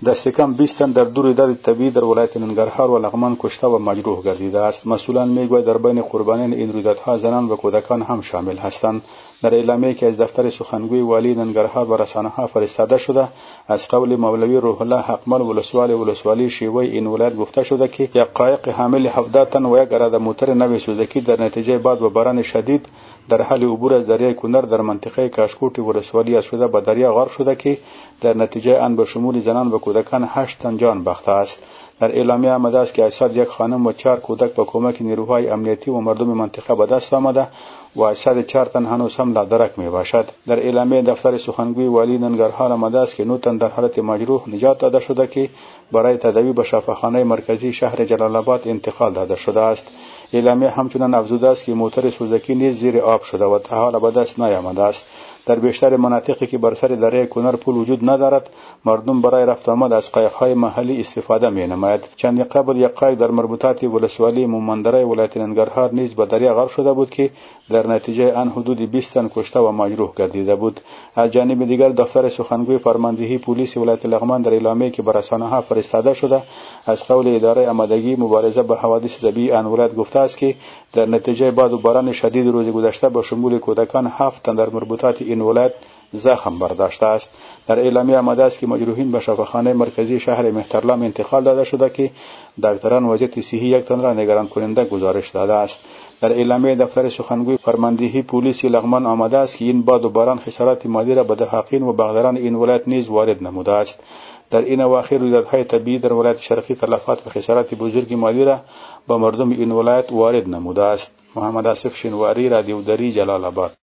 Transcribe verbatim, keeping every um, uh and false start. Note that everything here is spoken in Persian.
دست کم بیست تن در دو رویداد طبیعی در ولایت ننگرهار و لغمان کشته و مجروح گردیده است. مسئولان میگویند در بین قربانیان این رویدادها زنان و کودکان هم شامل هستند. در اعلامیه‌ای که از دفتر سخنگوی والی ننگرهار به رسانه‌ها فرستاده شده، از قول مولوی روح الله حقمل ولسوالی ولسوالی شیوه این ولایت گفته شده که یک قایق حامل هفده تن و یک اراده موتر نوی سوزوکی در نتیجه باد و باران شدید در حال عبور از دریای کنر در منطقه کاشکوټی ولسوالی از شده به دریا غرق شده که در نتیجه آن به شمول زنان و کودکان هشت تن جان باخته است. در اعلامیه آمده است که اجساد یک خانم و چهار کودک با کمک نیروهای امنیتی و مردم منطقه به دست آمده و اجساد چهار تن هنوز هم لادرک می باشد. در اعلامیه دفتر سخنگوی والی ننگرهار آمده است که نه تن در حالت مجروح نجات داده شده که برای تداوی به شفاخانه مرکزی شهر جلال آباد انتقال داده شده است. اعلامیه همچنان افزوده است که موتر سوزوکی نیز زیر آب شده و تا حال به دست نیامده است. در بیشتر مناطقی که بر سر دره کنر پل وجود ندارد، مردم برای رفت آمد از قایق‌های محلی استفاده می‌نماید. چندی قبل یک قایق در مربوطات ولسوالی مومندره ولایت ننگرهار نیز به دریا غرق شده بود که در نتیجه آن حدود بیست تن کشته و مجروح گردیده بود. از جانب دیگر دفتر سخنگوی فرماندهی پلیس ولایت لغمان در اعلامیه‌ای که به رسانه‌ها فرستاده شده، از قول اداره آمادگی مبارزه با حوادث طبیعی آن ولایت گفته است که در نتیجه باد و باران شدید روز گذشته با شمول کودکان هفت تن در مربوطات این ولایت زخم برداشته است. در اعلامیه آمده است که مجروحین به شفاخانه مرکزی شهر مهترلام انتقال داده شده که دکتران وضعیت صحی یک تن را نگران کننده گزارش داده است. در اعلامیه دفتر سخنگوی فرماندهی پلیس لغمان آمده است که این باد و باران خسارات مادی را به دهاقین و باغداران این ولایت نیز وارد نموده است. در این اواخر رویدادهای طبیعی در ولایت شرقی تلفات و خسارات بزرگ مالی را به مردم این ولایت وارد نموده است. محمد آصف شینواری، رادیو دری، جلال آباد.